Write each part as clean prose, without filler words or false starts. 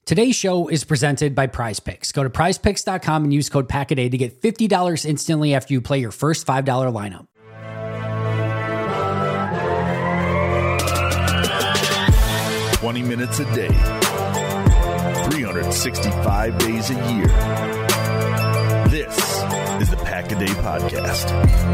Today's show is presented by PrizePicks. Go to prizepicks.com and use code PACKADAY to get $50 instantly after you play your first $5 lineup. $20 minutes a day, 365 days a year. This is the Pack-A-Day Podcast.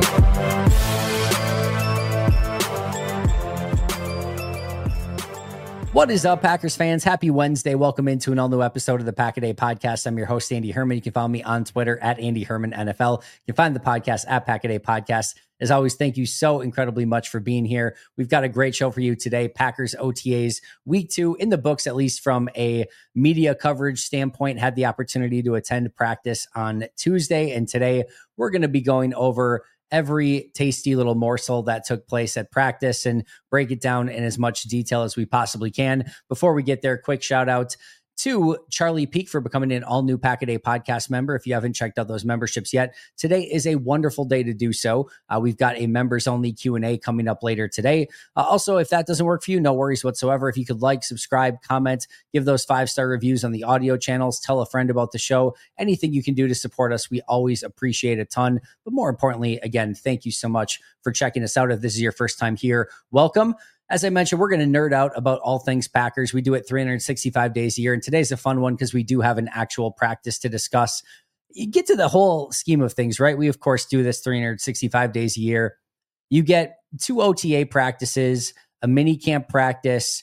What is up, Packers fans? Happy Wednesday. Welcome into an all-new episode of the Pack-A-Day Podcast. I'm your host, Andy Herman. You can follow me on Twitter at Andy Herman NFL. You can find the podcast at Pack-A-Day Podcast. As always, thank you so incredibly much for being here. We've got a great show for you today. Packers OTAs week 2 in the books, at least from a media coverage standpoint. Had the opportunity to attend practice on Tuesday, and today we're going to be going over every tasty little morsel that took place at practice and break it down in as much detail as we possibly can. Before we get there, quick shout out to Charlie Peak for becoming an all-new Pack-A-Day Podcast member. If you haven't checked out those memberships yet, today is a wonderful day to do so. We've got a members-only Q&A coming up later today. Also, if that doesn't work for you, no worries whatsoever. If you could like, subscribe, comment, give those 5-star reviews on the audio channels, tell a friend about the show, anything you can do to support us, we always appreciate a ton. But more importantly, again, thank you so much for checking us out. If this is your first time here, welcome. As I mentioned, we're going to nerd out about all things Packers. We do it 365 days a year, and today's a fun one because we do have an actual practice to discuss. You get to the whole scheme of things, right? We, of course, do this 365 days a year. You get 2 OTA practices, a mini camp practice,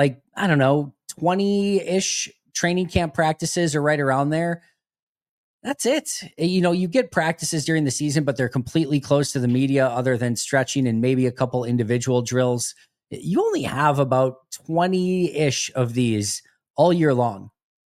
20-ish training camp practices or right around there. That's it. You get practices during the season, but they're completely closed to the media other than stretching and maybe a couple individual drills. You only have about 20-ish of these all year long.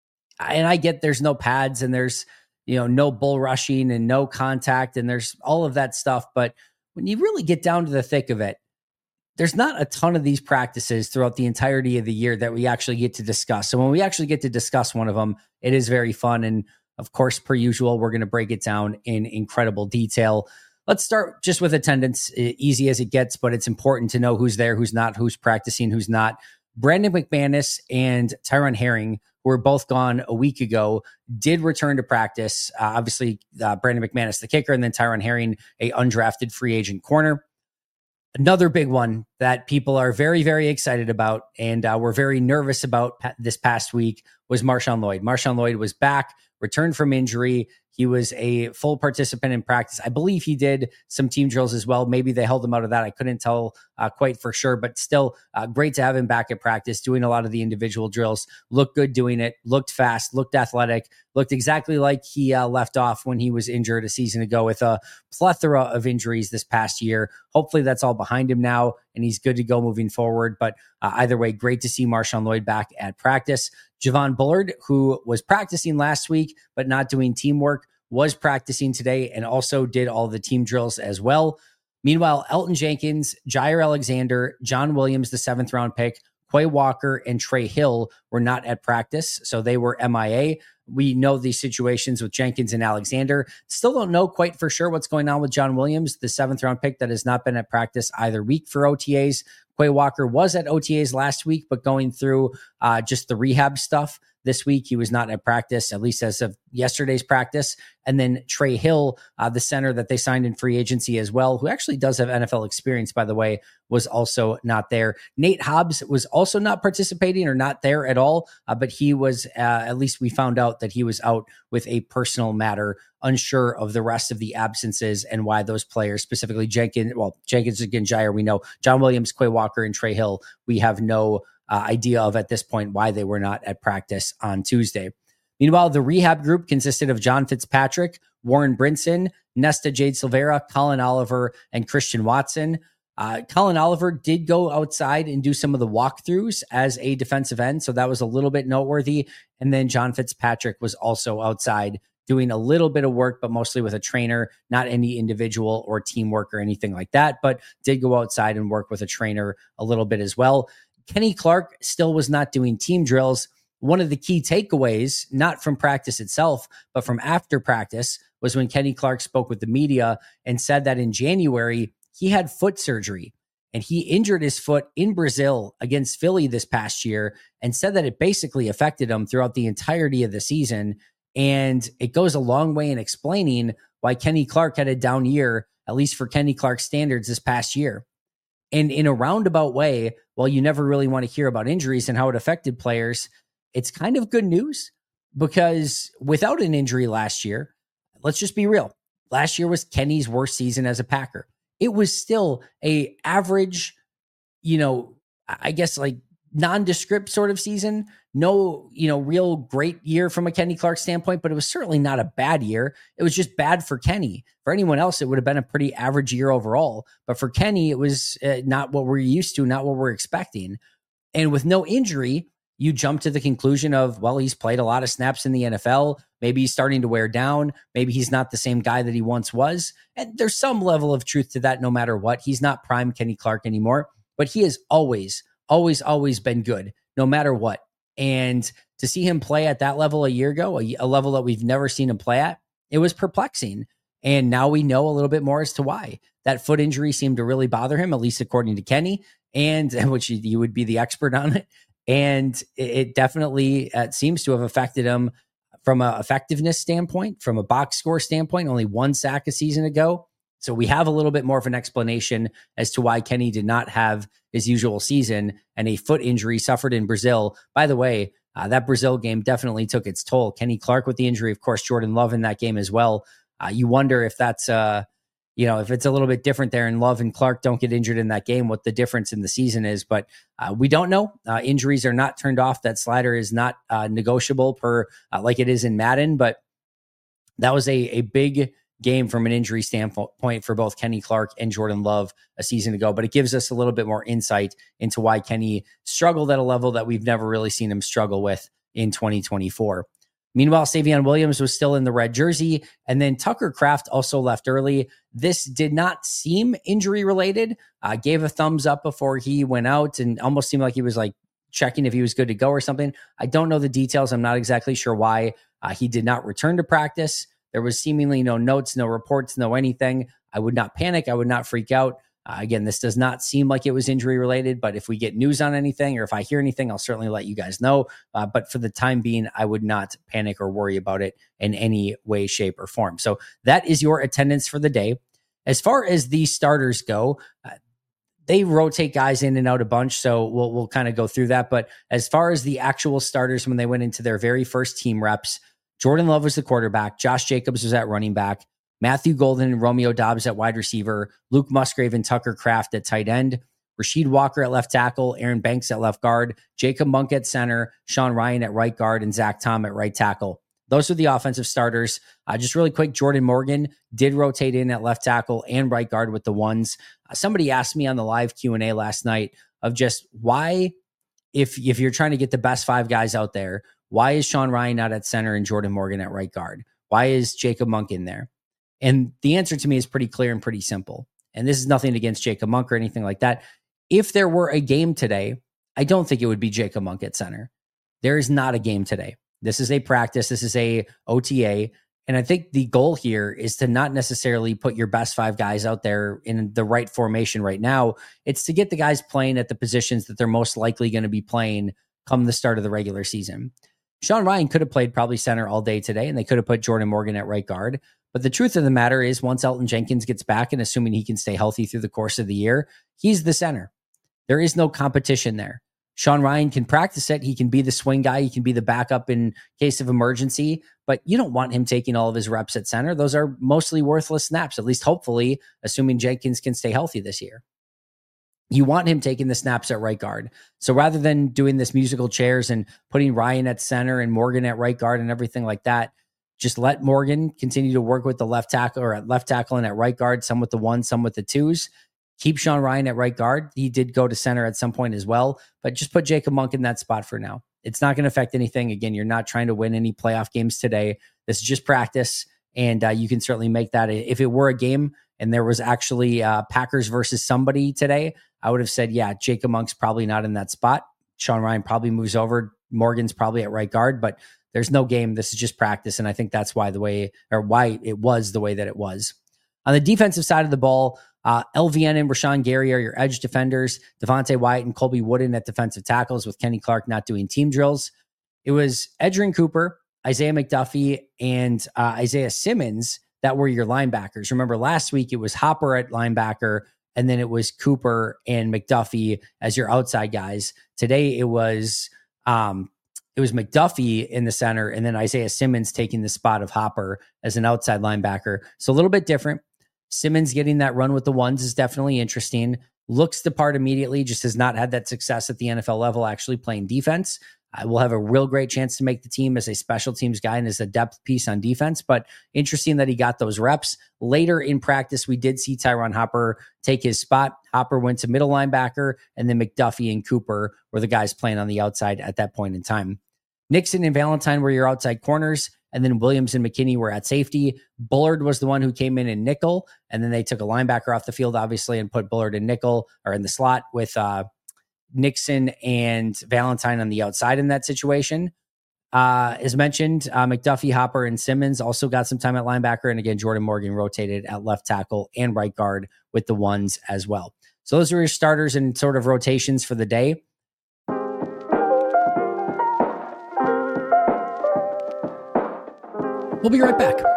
And I get there's no pads and there's, no bull rushing and no contact and there's all of that stuff. But when you really get down to the thick of it, there's not a ton of these practices throughout the entirety of the year that we actually get to discuss. So when we actually get to discuss one of them, it is very fun. And of course, per usual, we're going to break it down in incredible detail. Let's start just with attendance, easy as it gets, but it's important to know who's there, who's not, who's practicing, who's not. Brandon McManus and Tyron Herring, who were both gone a week ago, did return to practice. Obviously, Brandon McManus, the kicker, and then Tyron Herring, a undrafted free agent corner. Another big one that people are very, very excited about and were very nervous about this past week was Marshawn Lloyd. Marshawn Lloyd was back, returned from injury. He was a full participant in practice. I believe he did some team drills as well. Maybe they held him out of that. I couldn't tell quite for sure, but still great to have him back at practice, doing a lot of the individual drills. Looked good doing it, looked fast, looked athletic, looked exactly like he left off when he was injured a season ago with a plethora of injuries this past year. Hopefully that's all behind him now and he's good to go moving forward. But either way, great to see Marshawn Lloyd back at practice. Javon Bullard, who was practicing last week but not doing teamwork, was practicing today and also did all the team drills as well. Meanwhile, Elton Jenkins, Jair Alexander, John Williams, the 7th round pick, Quay Walker, and Trey Hill were not at practice, so they were MIA. We know these situations with Jenkins and Alexander. Still don't know quite for sure what's going on with John Williams, the 7th round pick that has not been at practice either week for OTAs. Quay Walker was at OTAs last week, but going through just the rehab stuff. This week, he was not at practice, at least as of yesterday's practice. And then Trey Hill, the center that they signed in free agency as well, who actually does have NFL experience, by the way, was also not there. Nate Hobbs was also not participating or not there at all, but he was, at least we found out that he was out with a personal matter, unsure of the rest of the absences and why those players, specifically Jenkins again, Jair, we know. John Williams, Quay Walker, and Trey Hill, we have no idea of at this point why they were not at practice on Tuesday. Meanwhile, the rehab group consisted of John Fitzpatrick, Warren Brinson, Nesta Jade Silvera, Colin Oliver, and Christian Watson. Colin Oliver did go outside and do some of the walkthroughs as a defensive end, so that was a little bit noteworthy. And then John Fitzpatrick was also outside doing a little bit of work, but mostly with a trainer, not any individual or teamwork or anything like that, but did go outside and work with a trainer a little bit as well. Kenny Clark still was not doing team drills. One of the key takeaways, not from practice itself, but from after practice, was when Kenny Clark spoke with the media and said that in January, he had foot surgery. And he injured his foot in Brazil against Philly this past year and said that it basically affected him throughout the entirety of the season. And it goes a long way in explaining why Kenny Clark had a down year, at least for Kenny Clark standards this past year. And in a roundabout way, while you never really want to hear about injuries and how it affected players, it's kind of good news, because without an injury last year, let's just be real. Last year was Kenny's worst season as a Packer. It was still a average, I guess like nondescript sort of season. No, real great year from a Kenny Clark standpoint, but it was certainly not a bad year. It was just bad for Kenny. For anyone else, it would have been a pretty average year overall. But for Kenny, it was not what we're used to, not what we're expecting. And with no injury, you jump to the conclusion of, well, he's played a lot of snaps in the NFL. Maybe he's starting to wear down. Maybe he's not the same guy that he once was. And there's some level of truth to that no matter what. He's not prime Kenny Clark anymore, but he has always been good no matter what. And to see him play at that level a year ago, a level that we've never seen him play at, it was perplexing. And now we know a little bit more as to why. That foot injury seemed to really bother him, at least according to Kenny, and which you would be the expert on it. And it definitely seems to have affected him from an effectiveness standpoint, from a box score standpoint, only 1 sack a season ago. So we have a little bit more of an explanation as to why Kenny did not have his usual season and a foot injury suffered in Brazil. By the way, that Brazil game definitely took its toll. Kenny Clark with the injury, of course, Jordan Love in that game as well. You wonder if that's, if it's a little bit different there and Love and Clark don't get injured in that game, what the difference in the season is. But we don't know. Injuries are not turned off. That slider is not negotiable per like it is in Madden. But that was a big game from an injury standpoint for both Kenny Clark and Jordan Love a season ago. But it gives us a little bit more insight into why Kenny struggled at a level that we've never really seen him struggle with in 2024. Meanwhile, Savion Williams was still in the red jersey, and then Tucker Kraft also left early. This did not seem injury related. Gave a thumbs up before he went out and almost seemed like he was like checking if he was good to go or something. I don't know the details. I'm not exactly sure why he did not return to practice. There was seemingly no notes, no reports, no anything. I would not panic. I would not freak out. Again, this does not seem like it was injury related, but if we get news on anything or if I hear anything, I'll certainly let you guys know. But for the time being, I would not panic or worry about it in any way, shape, or form. So that is your attendance for the day. As far as the starters go, they rotate guys in and out a bunch, so we'll kind of go through that. But as far as the actual starters, when they went into their very first team reps, Jordan Love was the quarterback. Josh Jacobs was at running back. Matthew Golden and Romeo Doubs at wide receiver, Luke Musgrave and Tucker Kraft at tight end, Rasheed Walker at left tackle, Aaron Banks at left guard, Jacob Monk at center, Sean Ryan at right guard, and Zach Tom at right tackle. Those are the offensive starters. Just really quick, Jordan Morgan did rotate in at left tackle and right guard with the ones. Somebody asked me on the live Q&A last night of just why, if you're trying to get the best 5 guys out there, why is Sean Ryan not at center and Jordan Morgan at right guard? Why is Jacob Monk in there? And the answer to me is pretty clear and pretty simple. And this is nothing against Jacob Monk or anything like that. If there were a game today, I don't think it would be Jacob Monk at center. There is not a game today. This is a practice. This is a OTA. And I think the goal here is to not necessarily put your best 5 guys out there in the right formation right now. It's to get the guys playing at the positions that they're most likely going to be playing come the start of the regular season. Sean Ryan could have played probably center all day today, and they could have put Jordan Morgan at right guard. But the truth of the matter is, once Elton Jenkins gets back, and assuming he can stay healthy through the course of the year, he's the center. There is no competition there. Sean Ryan can practice it. He can be the swing guy. He can be the backup in case of emergency, but you don't want him taking all of his reps at center. Those are mostly worthless snaps, at least hopefully, assuming Jenkins can stay healthy this year. You want him taking the snaps at right guard. So rather than doing this musical chairs and putting Ryan at center and Morgan at right guard and everything like that, just let Morgan continue to work with the left tackle or at left tackle and at right guard, some with the 1s, some with the 2s. Keep Sean Ryan at right guard. He did go to center at some point as well, but just put Jacob Monk in that spot for now. It's not going to affect anything. Again, you're not trying to win any playoff games today. This is just practice, and you can certainly make that. If it were a game and there was actually Packers versus somebody today, I would have said, yeah, Jacob Monk's probably not in that spot. Sean Ryan probably moves over. Morgan's probably at right guard, but there's no game. This is just practice, and I think that's why it was the way that it was. On the defensive side of the ball, LVN and Rashawn Gary are your edge defenders. Devontae Wyatt and Colby Wooden at defensive tackles, with Kenny Clark not doing team drills. It was Edgerrin Cooper, Isaiah McDuffie, and Isaiah Simmons that were your linebackers. Remember, last week it was Hopper at linebacker, and then it was Cooper and McDuffie as your outside guys. Today it was McDuffie in the center, and then Isaiah Simmons taking the spot of Hopper as an outside linebacker. So a little bit different. Simmons getting that run with the ones is definitely interesting. Looks the part immediately, just has not had that success at the NFL level actually playing defense. Will have a real great chance to make the team as a special teams guy and as a depth piece on defense, but interesting that he got those reps. Later in practice, we did see Tyron Hopper take his spot. Hopper went to middle linebacker, and then McDuffie and Cooper were the guys playing on the outside at that point in time. Nixon and Valentine were your outside corners, and then Williams and McKinney were at safety. Bullard was the one who came in nickel, and then they took a linebacker off the field, obviously, and put Bullard in nickel or in the slot with Nixon and Valentine on the outside in that situation. As mentioned, McDuffie, Hopper, and Simmons also got some time at linebacker. And again, Jordan Morgan rotated at left tackle and right guard with the ones as well. So those are your starters and sort of rotations for the day. We'll be right back.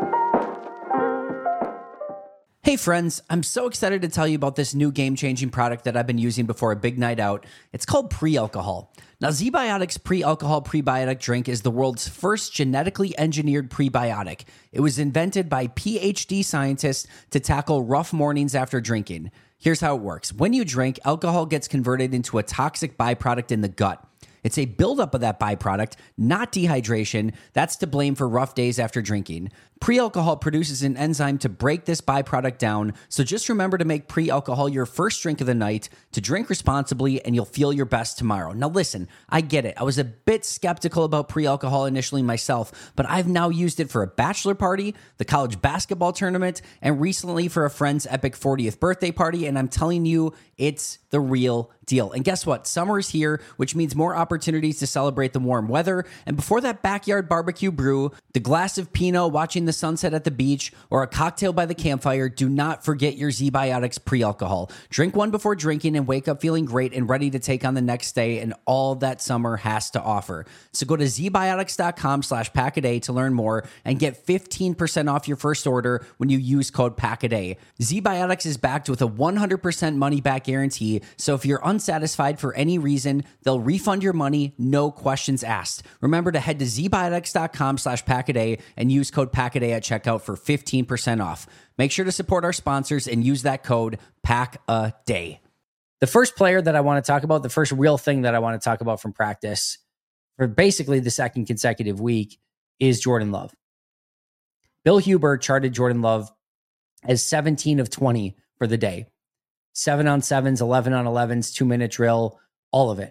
Hey friends, I'm so excited to tell you about this new game-changing product that I've been using before a big night out. It's called Pre-Alcohol. Now, ZBiotics Pre-Alcohol Prebiotic Drink is the world's first genetically engineered prebiotic. It was invented by PhD scientists to tackle rough mornings after drinking. Here's how it works. When you drink, alcohol gets converted into a toxic byproduct in the gut. It's a buildup of that byproduct, not dehydration, that's to blame for rough days after drinking. Pre-alcohol produces an enzyme to break this byproduct down, so just remember to make pre-alcohol your first drink of the night, to drink responsibly, and you'll feel your best tomorrow. Now listen, I get it. I was a bit skeptical about pre-alcohol initially myself, but I've now used it for a bachelor party, the college basketball tournament, and recently for a friend's epic 40th birthday party, and I'm telling you, it's the real deal. And guess what? Summer is here, which means more opportunities to celebrate the warm weather. And before that backyard barbecue brew, the glass of Pinot, watching the sunset at the beach, or a cocktail by the campfire, do not forget your ZBiotics pre-alcohol. Drink one before drinking and wake up feeling great and ready to take on the next day and all that summer has to offer. So go to zbiotics.com/packaday to learn more and get 15% off your first order when you use code PACKADAY. ZBiotics is backed with a 100% money back guarantee, so if you're unsatisfied for any reason, they'll refund your money, no questions asked. Remember to head to zbiotics.com/packaday and use code PACKADAY at checkout for 15% off. Make sure to support our sponsors and use that code PACKADAY. The first player that I want to talk about, the first real thing that I want to talk about from practice for basically the second consecutive week, is Jordan Love. Bill Huber charted Jordan Love as 17 of 20 for the day. 7-on-7s, 11-on-11s, 2-minute drill, all of it.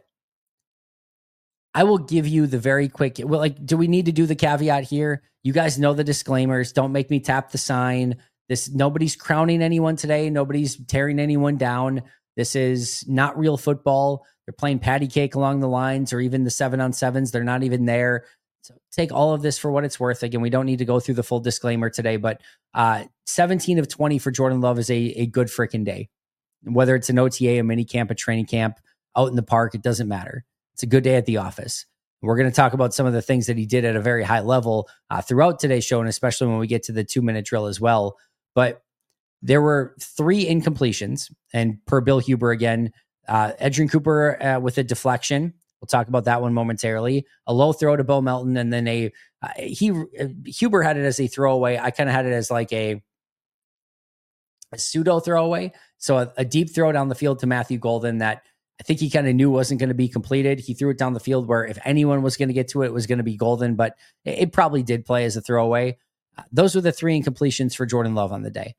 I will give you the very quick, do we need to do the caveat here? You guys know the disclaimers. Don't make me tap the sign. Nobody's crowning anyone today. Nobody's tearing anyone down. This is not real football. They're playing patty cake along the lines, or even the 7-on-7s. They're not even there. So take all of this for what it's worth. Again, we don't need to go through the full disclaimer today, but 17 of 20 for Jordan Love is a good freaking day. Whether it's an OTA, a mini camp, a training camp, out in the park, it doesn't matter. It's a good day at the office. We're going to talk about some of the things that he did at a very high level throughout today's show, and especially when we get to the 2-minute drill as well. But there were 3 incompletions, and per Bill Huber again, Edgerrin Cooper with a deflection. We'll talk about that one momentarily. A low throw to Bo Melton, and then Huber had it as a throwaway. I kind of had it as like a pseudo throwaway. So a deep throw down the field to Matthew Golden that I think he kind of knew wasn't going to be completed. He threw it down the field where if anyone was going to get to it, it was going to be Golden, but it probably did play as a throwaway. Those were the 3 incompletions for Jordan Love on the day.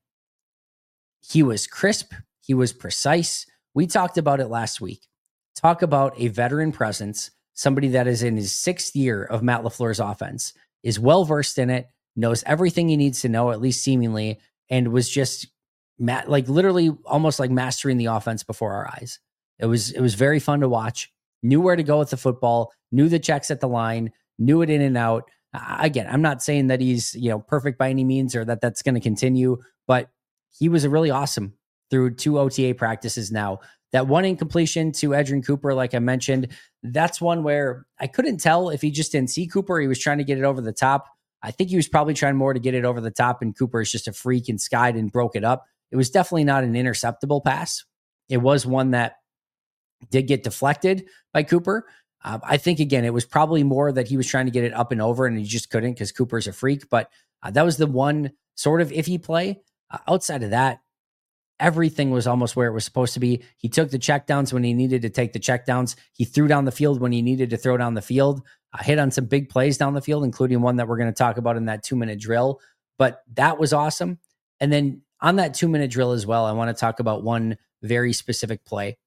He was crisp. He was precise. We talked about it last week. Talk about a veteran presence, somebody that is in his 6th year of Matt LaFleur's offense, is well-versed in it, knows everything he needs to know, at least seemingly, and was just literally almost like mastering the offense before our eyes. It was very fun to watch. Knew where to go with the football, knew the checks at the line, knew it in and out. Again, I'm not saying that he's perfect by any means or that that's going to continue, but he was a really awesome through 2 OTA practices now. That one incompletion to Edgerrin Cooper, like I mentioned, that's one where I couldn't tell if he just didn't see Cooper. He was trying to get it over the top. I think he was probably trying more to get it over the top, and Cooper is just a freak and skied and broke it up. It was definitely not an interceptable pass. It was one that did get deflected by Cooper. I think, again, it was probably more that he was trying to get it up and over and he just couldn't because Cooper's a freak. But that was the one sort of iffy play. Outside of that, everything was almost where it was supposed to be. He took the checkdowns when he needed to take the checkdowns. He threw down the field when he needed to throw down the field. Hit on some big plays down the field, including one that we're going to talk about in that 2-minute drill. But that was awesome. And then on that 2-minute drill as well, I want to talk about one very specific play.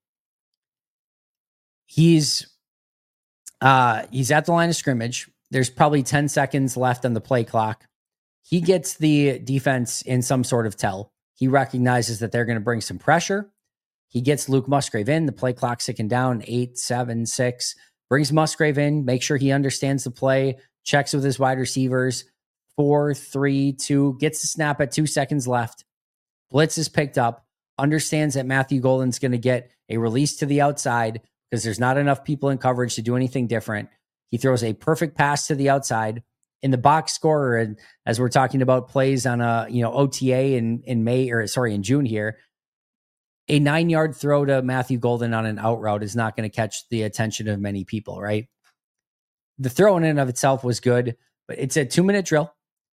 He's at the line of scrimmage. There's probably 10 seconds left on the play clock. He gets the defense in some sort of tell. He recognizes that they're going to bring some pressure. He gets Luke Musgrave in. The play clock's ticking down, 8, 7, 6. Brings Musgrave in, make sure he understands the play, checks with his wide receivers. 4, 3, 2, gets the snap at 2 seconds left. Blitz is picked up, understands that Matthew Golden's going to get a release to the outside because there's not enough people in coverage to do anything different. He throws a perfect pass to the outside. In the box score, and as we're talking about plays on a OTA in June here, a 9-yard throw to Matthew Golden on an out route is not going to catch the attention of many people, right? The throw in and of itself was good, but it's a 2-minute drill.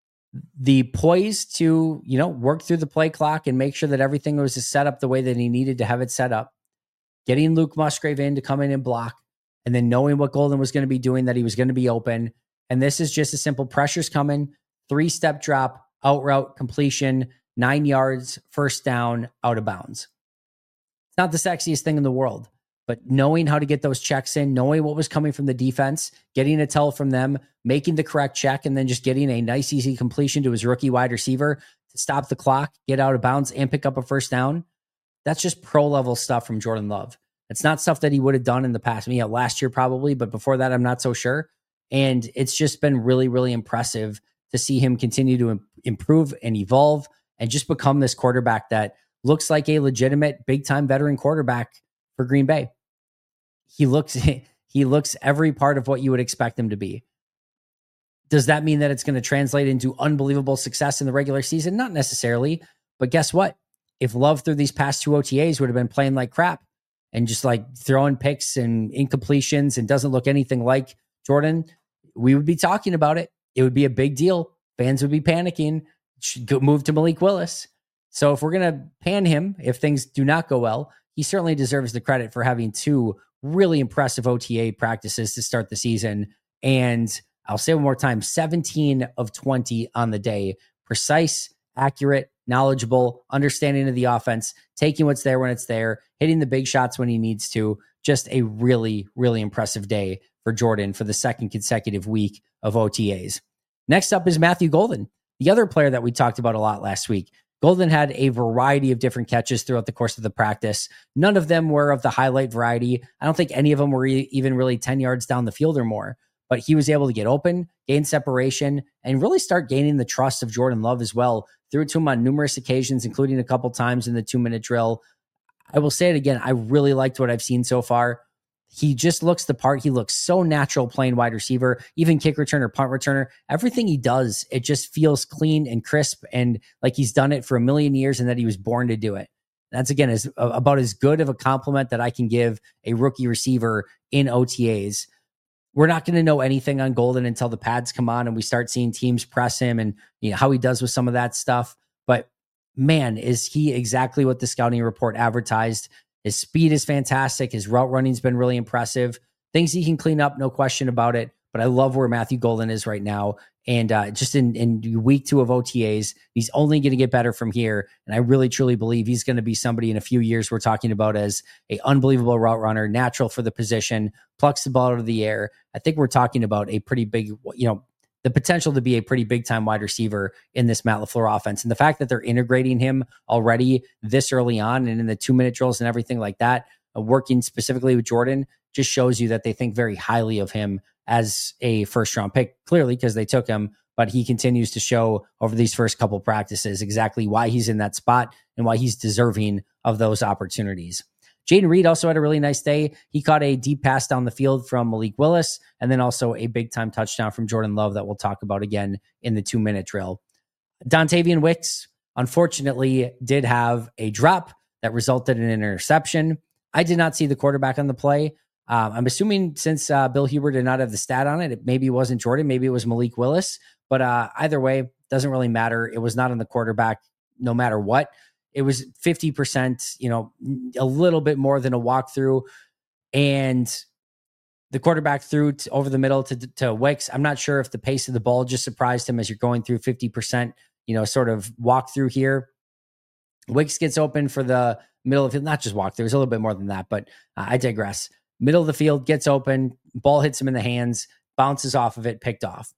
The poise to, work through the play clock and make sure that everything was set up the way that he needed to have it set up. Getting Luke Musgrave in to come in and block, and then knowing what Golden was going to be doing, that he was going to be open. And this is just a simple pressure's coming, 3-step drop, out route, completion, 9 yards, first down, out of bounds. It's not the sexiest thing in the world, but knowing how to get those checks in, knowing what was coming from the defense, getting a tell from them, making the correct check, and then just getting a nice, easy completion to his rookie wide receiver to stop the clock, get out of bounds, and pick up a first down. That's just pro-level stuff from Jordan Love. It's not stuff that he would have done in the past. Last year probably, but before that, I'm not so sure. And it's just been really, really impressive to see him continue to improve and evolve and just become this quarterback that looks like a legitimate big-time veteran quarterback for Green Bay. He looks every part of what you would expect him to be. Does that mean that it's going to translate into unbelievable success in the regular season? Not necessarily, but guess what? If Love through these past 2 OTAs would have been playing like crap and just like throwing picks and incompletions and doesn't look anything like Jordan, we would be talking about it. It would be a big deal. Fans would be panicking. Should go move to Malik Willis. So if we're going to pan him, if things do not go well, he certainly deserves the credit for having 2 really impressive OTA practices to start the season. And I'll say one more time, 17 of 20 on the day. Precise, accurate, knowledgeable, understanding of the offense, taking what's there when it's there, hitting the big shots when he needs to. Just a really, really impressive day for Jordan for the second consecutive week of OTAs. Next up is Matthew Golden, the other player that we talked about a lot last week. Golden had a variety of different catches throughout the course of the practice. None of them were of the highlight variety. I don't think any of them were even really 10 yards down the field or more, but he was able to get open, gain separation, and really start gaining the trust of Jordan Love as well. Threw it to him on numerous occasions, including a couple times in the 2-minute drill. I will say it again. I really liked what I've seen so far. He just looks the part. He looks so natural playing wide receiver, even kick returner, punt returner. Everything he does, it just feels clean and crisp and like he's done it for a million years and that he was born to do it. That's, again, about as good of a compliment that I can give a rookie receiver in OTAs. We're not going to know anything on Golden until the pads come on and we start seeing teams press him and how he does with some of that stuff. But man, is he exactly what the scouting report advertised. His speed is fantastic. His route running's been really impressive. Things he can clean up, no question about it. But I love where Matthew Golden is right now. And just in week 2 of OTAs, he's only going to get better from here. And I really, truly believe he's going to be somebody in a few years we're talking about as a unbelievable route runner, natural for the position, plucks the ball out of the air. I think we're talking about a pretty big, the potential to be a pretty big time wide receiver in this Matt LaFleur offense. And the fact that they're integrating him already this early on and in the 2-minute drills and everything like that, working specifically with Jordan, just shows you that they think very highly of him as a first round pick, clearly because they took him, but he continues to show over these first couple practices exactly why he's in that spot and why he's deserving of those opportunities. Jayden Reed also had a really nice day. He caught a deep pass down the field from Malik Willis, and then also a big-time touchdown from Jordan Love that we'll talk about again in the 2-minute drill. Dontavian Wicks, unfortunately, did have a drop that resulted in an interception. I did not see the quarterback on the play. I'm assuming since Bill Huber did not have the stat on it, it maybe wasn't Jordan, maybe it was Malik Willis. But either way, doesn't really matter. It was not on the quarterback no matter what. It was 50%, a little bit more than a walkthrough. And the quarterback threw over the middle to Wicks. I'm not sure if the pace of the ball just surprised him as you're going through 50%, sort of walkthrough here. Wicks gets open for the middle of the field, not just walkthrough. It was a little bit more than that, but I digress. Middle of the field, gets open, ball hits him in the hands, bounces off of it, picked off.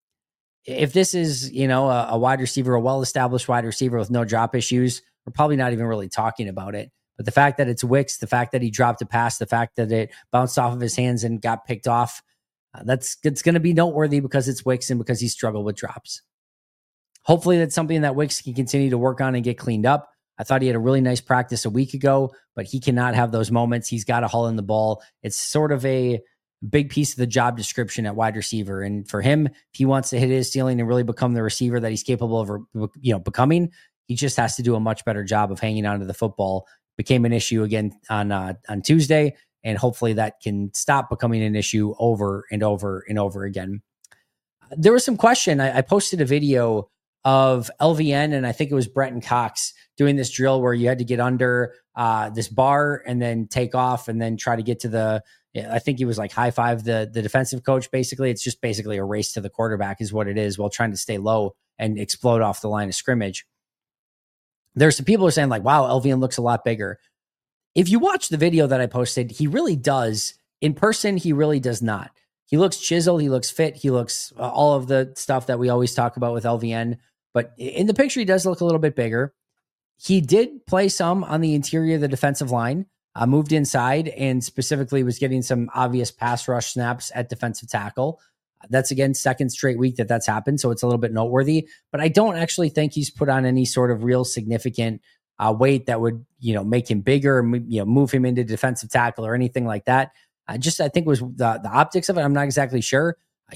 If this is, a wide receiver, a well-established wide receiver with no drop issues, we're probably not even really talking about it. But the fact that it's Wicks, the fact that he dropped a pass, the fact that it bounced off of his hands and got picked off, it's going to be noteworthy because it's Wicks and because he struggled with drops. Hopefully that's something that Wicks can continue to work on and get cleaned up. I thought he had a really nice practice a week ago, but he cannot have those moments. He's got to haul in the ball. It's sort of a big piece of the job description at wide receiver. And for him, if he wants to hit his ceiling and really become the receiver that he's capable of, becoming, he just has to do a much better job of hanging on to the football. Became an issue again on Tuesday, and hopefully that can stop becoming an issue over and over and over again. There was some question. I posted a video of LVN, and I think it was Brenton Cox doing this drill where you had to get under this bar and then take off and then try to get to I think he was like high five the defensive coach. Basically, it's just basically a race to the quarterback is what it is, while trying to stay low and explode off the line of scrimmage. There's some people who are saying like, wow, LVN looks a lot bigger. If you watch the video that I posted, he really does. In person, he really does not. He looks chiseled. He looks fit. He looks all of the stuff that we always talk about with LVN. But in the picture, he does look a little bit bigger. He did play some on the interior of the defensive line, moved inside, and specifically was getting some obvious pass rush snaps at defensive tackle. That's, again, second straight week that's happened, so it's a little bit noteworthy. But I don't actually think he's put on any sort of real significant weight that would, make him bigger, move him into defensive tackle or anything like that. I think it was the optics of it. I'm not exactly sure.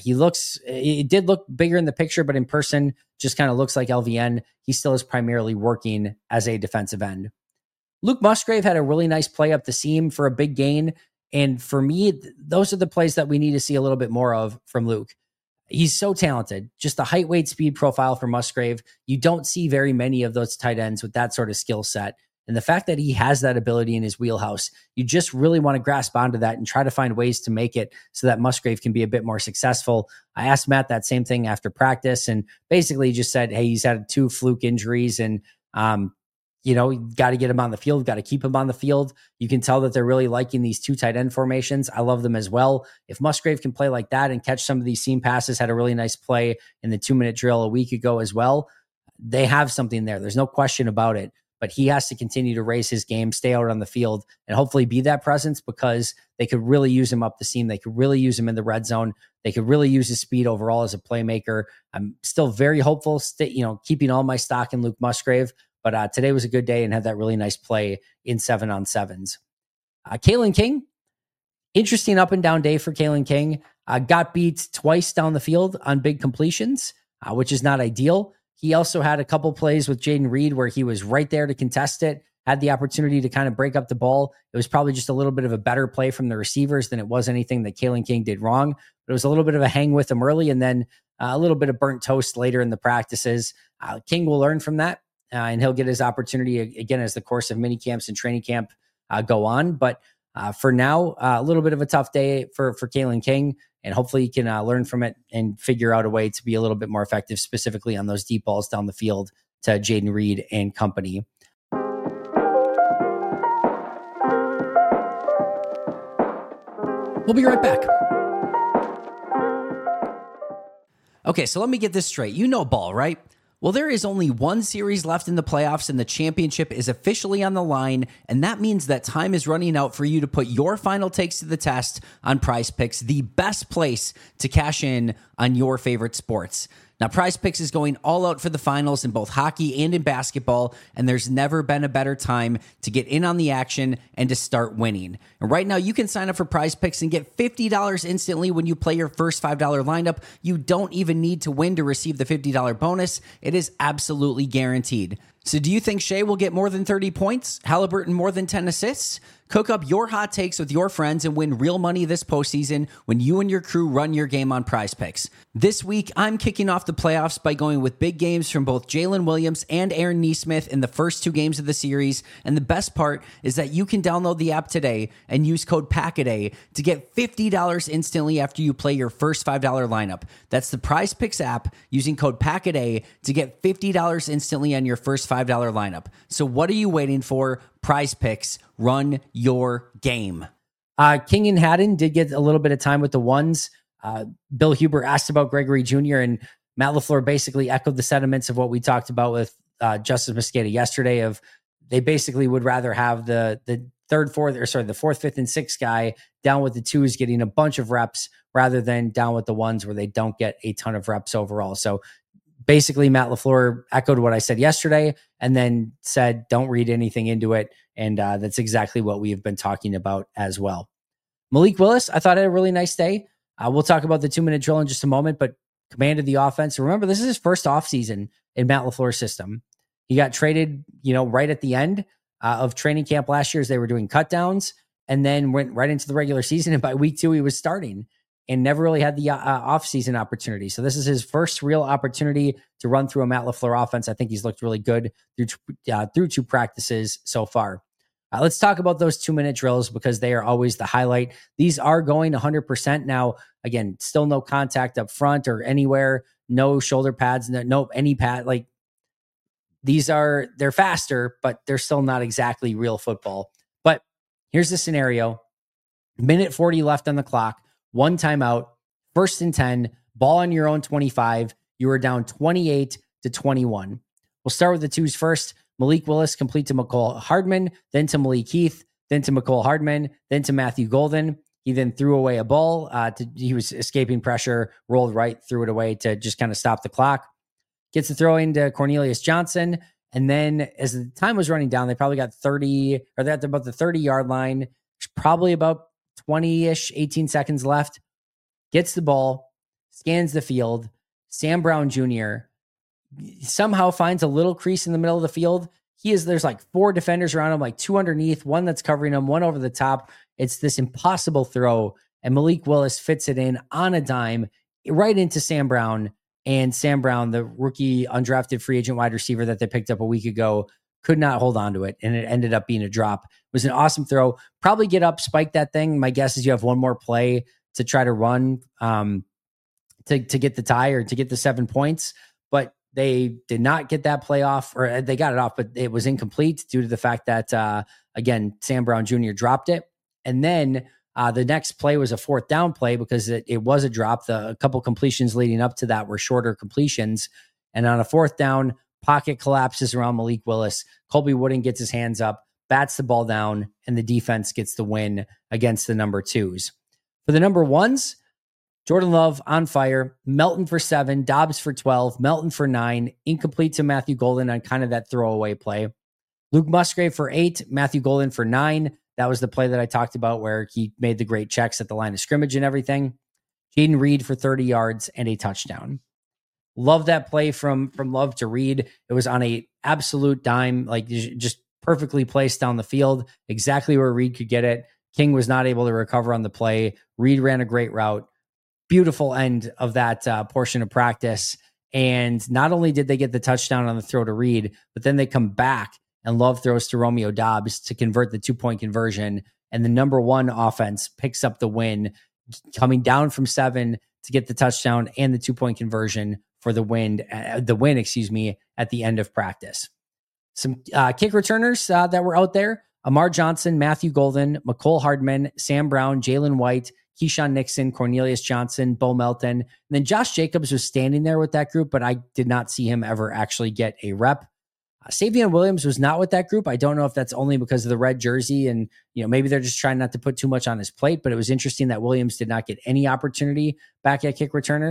It did look bigger in the picture, but in person just kind of looks like LVN. He still is primarily working as a defensive end. Luke Musgrave had a really nice play up the seam for a big gain. And for me, those are the plays that we need to see a little bit more of from Luke. He's so talented. Just the height, weight, speed profile for Musgrave. You don't see very many of those tight ends with that sort of skill set. And the fact that he has that ability in his wheelhouse, you just really want to grasp onto that and try to find ways to make it so that Musgrave can be a bit more successful. I asked Matt that same thing after practice and basically just said, hey, he's had 2 fluke injuries and, got to get him on the field, got to keep him on the field. You can tell that they're really liking these 2 tight end formations. I love them as well. If Musgrave can play like that and catch some of these seam passes, had a really nice play in the 2-minute drill a week ago as well, they have something there. There's no question about it. But he has to continue to raise his game, stay out on the field, and hopefully be that presence because they could really use him up the seam. They could really use him in the red zone. They could really use his speed overall as a playmaker. I'm still very hopeful, keeping all my stock in Luke Musgrave. But today was a good day and had that really nice play in 7-on-7s. Kalen King, interesting up and down day for Kalen King. Got beat twice down the field on big completions, which is not ideal. He also had a couple plays with Jayden Reed where he was right there to contest it, had the opportunity to kind of break up the ball. It was probably just a little bit of a better play from the receivers than it was anything that Kalen King did wrong. But it was a little bit of a hang with him early and then a little bit of burnt toast later in the practices. King will learn from that and he'll get his opportunity again as the course of mini camps and training camp go on. But for now, a little bit of a tough day for Kalen King. And hopefully he can learn from it and figure out a way to be a little bit more effective, specifically on those deep balls down the field to Jayden Reed and company. We'll be right back. Okay, so let me get this straight. You know ball, right? Well, there is only one series left in the playoffs and the championship is officially on the line, and that means that time is running out for you to put your final takes to the test on Prize Picks, the best place to cash in on your favorite sports. Now, Prize Picks is going all out for the finals in both hockey and in basketball, and there's never been a better time to get in on the action and to start winning. And right now, you can sign up for Prize Picks and get $50 instantly when you play your first $5 lineup. You don't even need to win to receive the $50 bonus. It is absolutely guaranteed. So do you think Shea will get more than 30 points? Halliburton more than 10 assists? Cook up your hot takes with your friends and win real money this postseason when you and your crew run your game on Prize Picks. This week, I'm kicking off the playoffs by going with big games from both Jalen Williams and Aaron Nesmith in the first 2 games of the series. And the best part is that you can download the app today and use code PACKADAY to get $50 instantly after you play your first $5 lineup. That's the Prize Picks app using code PACKADAY to get $50 instantly on your first $5 lineup. So what are you waiting for? Prize Picks, run your game. King and Haddon did get a little bit of time with the ones. Bill Huber asked about Gregory Jr. and Matt LaFleur basically echoed the sentiments of what we talked about with Justice Mosqueda yesterday. Of they basically would rather have the fourth, fifth, and sixth guy down with the twos getting a bunch of reps rather than down with the ones where they don't get a ton of reps overall. So basically, Matt LaFleur echoed what I said yesterday and then said, don't read anything into it. And that's exactly what we have been talking about as well. Malik Willis, I thought had a really nice day. We'll talk about the 2-minute drill in just a moment, but commanded the offense. Remember, this is his first offseason in Matt LaFleur's system. He got traded, right at the end of training camp last year as they were doing cutdowns, and then went right into the regular season. And by week 2, he was starting and never really had the off-season opportunity. So this is his first real opportunity to run through a Matt LaFleur offense. I think he's looked really good through 2 practices so far. Let's talk about those 2-minute drills because they are always the highlight. These are going 100% now. Again, still no contact up front or anywhere, no shoulder pads, no any pad. Like they're faster, but they're still not exactly real football. But here's the scenario. Minute 40 left on the clock. 1 timeout, 1st and 10, ball on your own 25. You are down 28-21. We'll start with the twos first. Malik Willis complete to Mecole Hardman, then to Malik Heath, then to Mecole Hardman, then to Matthew Golden. He then threw away a ball. He was escaping pressure, rolled right, threw it away to just kind of stop the clock. Gets the throw into Cornelius Johnson. And then as the time was running down, they probably got 30, or they're at about the 30-yard line. There's probably about 20-ish, 18 seconds left. Gets the ball, scans the field. Sam Brown Jr. somehow finds a little crease in the middle of the field. There's like 4 defenders around him, like 2 underneath, 1 that's covering him, 1 over the top. It's this impossible throw. And Malik Willis fits it in on a dime right into Sam Brown. And Sam Brown, the rookie undrafted free agent wide receiver that they picked up a week ago, could not hold on to it. And it ended up being a drop. It was an awesome throw. Probably get up, spike that thing. My guess is you have 1 more play to try to run to get the tie or to get the 7 points. But they did not get that play off, or they got it off, but it was incomplete due to the fact that, again, Sam Brown Jr. dropped it. And then the next play was a 4th down play because it was a drop. A couple completions leading up to that were shorter completions. And on a 4th down, pocket collapses around Malik Willis. Colby Wooden gets his hands up, bats the ball down, and the defense gets the win against the number 2s. For the number 1s, Jordan Love on fire, Melton for 7, Dobbs for 12, Melton for 9, incomplete to Matthew Golden on kind of that throwaway play. Luke Musgrave for 8, Matthew Golden for 9. That was the play that I talked about where he made the great checks at the line of scrimmage and everything. Jaden Reed for 30 yards and a touchdown. Love that play from Love to Reed. It was on a absolute dime, like just perfectly placed down the field, exactly where Reed could get it. King was not able to recover on the play. Reed ran a great route. Beautiful end of that portion of practice. And not only did they get the touchdown on the throw to Reed, but then they come back and Love throws to Romeo Dobbs to convert the 2-point conversion. And the number 1 offense picks up the win, coming down from 7 to get the touchdown and the 2-point conversion for the win, at the end of practice. Some kick returners that were out there: Amar Johnson, Matthew Golden, Mecole Hardman, Sam Brown, Jalen White, Keyshawn Nixon, Cornelius Johnson, Bo Melton. And then Josh Jacobs was standing there with that group, but I did not see him ever actually get a rep. Savion Williams was not with that group. I don't know if that's only because of the red jersey and, maybe they're just trying not to put too much on his plate, but it was interesting that Williams did not get any opportunity back at kick returner.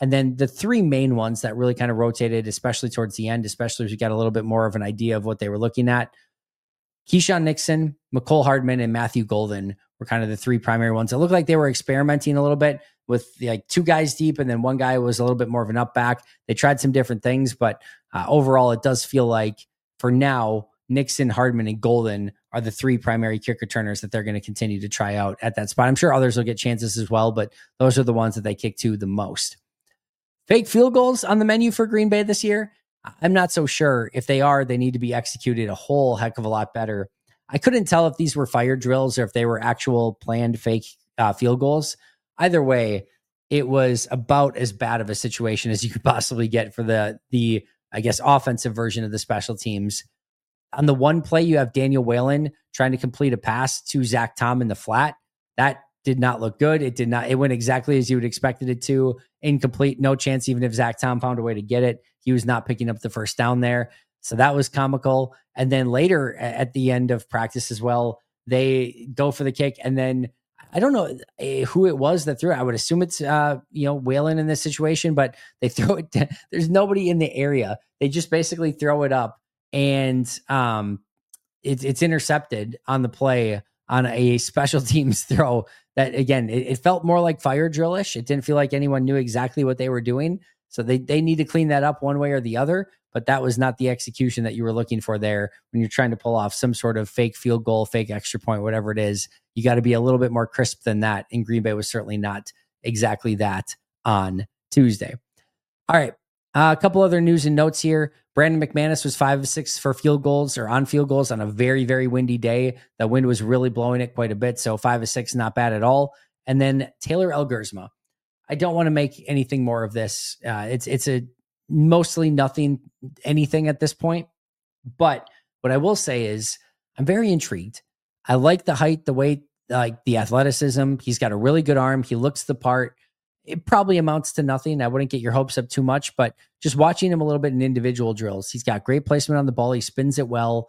And then the three main ones that really kind of rotated, especially towards the end, especially as we got a little bit more of an idea of what they were looking at. Keyshawn Nixon, Mecole Hardman, and Matthew Golden were kind of the three primary ones. It looked like they were experimenting a little bit with like two guys deep, and then one guy was a little bit more of an up back. They tried some different things, but overall, it does feel like for now, Nixon, Hardman, and Golden are the three primary kick returners that they're going to continue to try out at that spot. I'm sure others will get chances as well, but those are the ones that they kick to the most. Fake field goals on the menu for Green Bay this year? I'm not so sure. If they are, they need to be executed a whole heck of a lot better. I couldn't tell if these were fire drills or if they were actual planned fake field goals. Either way, it was about as bad of a situation as you could possibly get for the I guess, offensive version of the special teams. On the one play, you have Daniel Whalen trying to complete a pass to Zach Tom in the flat. That did not look good. It did not. It went exactly as you would expected it to. Incomplete. No chance, even if Zach Tom found a way to get it. He was not picking up the first down there. So that was comical. And then later at the end of practice as well, they go for the kick. And then I don't know who it was that threw it. I would assume it's, Whalen in this situation, but they throw it. There's nobody in the area. They just basically throw it up and it's intercepted on the play on a special teams throw that, again, it felt more like fire drillish. It didn't feel like anyone knew exactly what they were doing. So they need to clean that up one way or the other, but that was not the execution that you were looking for there when you're trying to pull off some sort of fake field goal, fake extra point, whatever it is. You got to be a little bit more crisp than that. And Green Bay was certainly not exactly that on Tuesday. All right. A couple other news and notes here. Brandon McManus was 5 of 6 for field goals or on field goals on a very, very windy day. The wind was really blowing it quite a bit. So 5 of 6, not bad at all. And then Taylor Elgersma. I don't want to make anything more of this. It's a mostly nothing, anything at this point. But what I will say is I'm very intrigued. I like the height, the weight, like the athleticism. He's got a really good arm. He looks the part. It probably amounts to nothing. I wouldn't get your hopes up too much, but just watching him a little bit in individual drills, he's got great placement on the ball. He spins it well.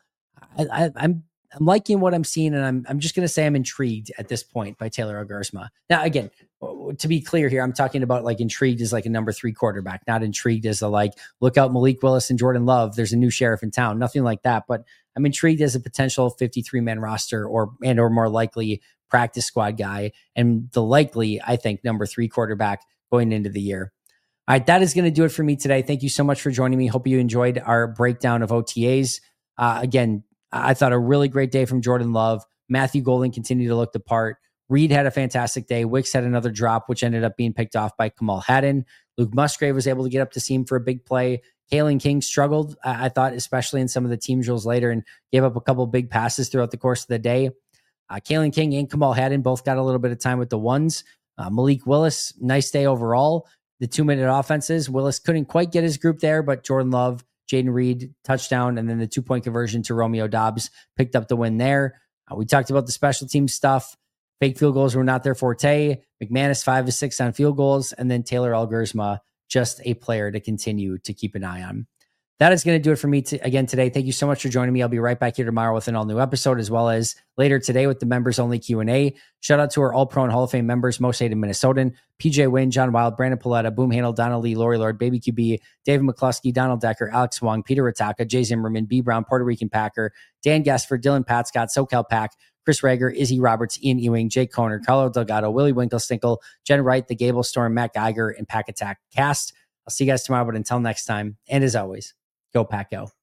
I'm liking what I'm seeing, and I'm just going to say I'm intrigued at this point by Taylor Elgersma. Now, again, to be clear here, I'm talking about like intrigued as like a number 3 quarterback, not intrigued as a like, look out Malik Willis and Jordan Love. There's a new sheriff in town. Nothing like that, but I'm intrigued as a potential 53-man roster or more likely practice squad guy, and the likely, I think, number 3 quarterback going into the year. All right, that is going to do it for me today. Thank you so much for joining me. Hope you enjoyed our breakdown of OTAs. Again, I thought a really great day from Jordan Love. Matthew Golden continued to look the part. Reed had a fantastic day. Wicks had another drop, which ended up being picked off by Kamal Haddon. Luke Musgrave was able to get up to seam for a big play. Kalen King struggled, I thought, especially in some of the team drills later, and gave up a couple big passes throughout the course of the day. Kalen King and Kamal Haddon both got a little bit of time with the ones. Malik Willis, nice day overall. The 2-minute offenses, Willis couldn't quite get his group there, but Jordan Love, Jaden Reed, touchdown, and then the 2-point conversion to Romeo Doubs picked up the win there. We talked about the special team stuff. Fake field goals were not their forte. McManus 5 of 6 on field goals, and then Taylor Elgersma, just a player to continue to keep an eye on. That is going to do it for me again today. Thank you so much for joining me. I'll be right back here tomorrow with an all-new episode, as well as later today with the members-only Q&A. Shout out to our All-Pro and Hall of Fame members, Most Hated Minnesotan, PJ Wynn, John Wild, Brandon Paletta, Boom Handle, Donald Lee, Lori Lord, Baby QB, David McCluskey, Donald Decker, Alex Wong, Peter Ritaka, Jay Zimmerman, B. Brown, Puerto Rican Packer, Dan Gaspard, Dylan Patscott, SoCal Pack, Chris Rager, Izzy Roberts, Ian Ewing, Jake Koner, Carlo Delgado, Willie Winkle-Stinkle, Jen Wright, The Gable Storm, Matt Geiger, and Pack Attack Cast. I'll see you guys tomorrow, but until next time, and as always, go Pack Go.